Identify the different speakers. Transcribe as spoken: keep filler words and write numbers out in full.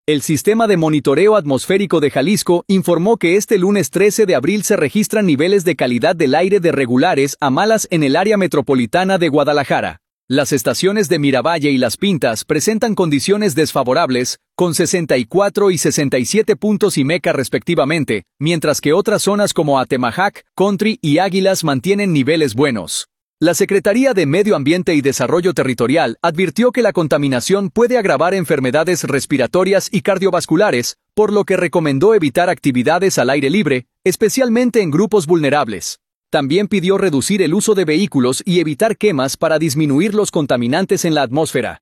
Speaker 1: El Sistema de Monitoreo Atmosférico de Jalisco informó que este lunes trece de abril se registran niveles de calidad del aire de regulares a malas en el área metropolitana de Guadalajara. Las estaciones de Miravalle y Las Pintas presentan condiciones desfavorables, con sesenta y cuatro y sesenta y siete puntos y Meca respectivamente, mientras que otras zonas como Atemajac, Country y Águilas mantienen niveles buenos. La Secretaría de Medio Ambiente y Desarrollo Territorial advirtió que la contaminación puede agravar enfermedades respiratorias y cardiovasculares, por lo que recomendó evitar actividades al aire libre, especialmente en grupos vulnerables. También pidió reducir el uso de vehículos y evitar quemas para disminuir los contaminantes en la atmósfera.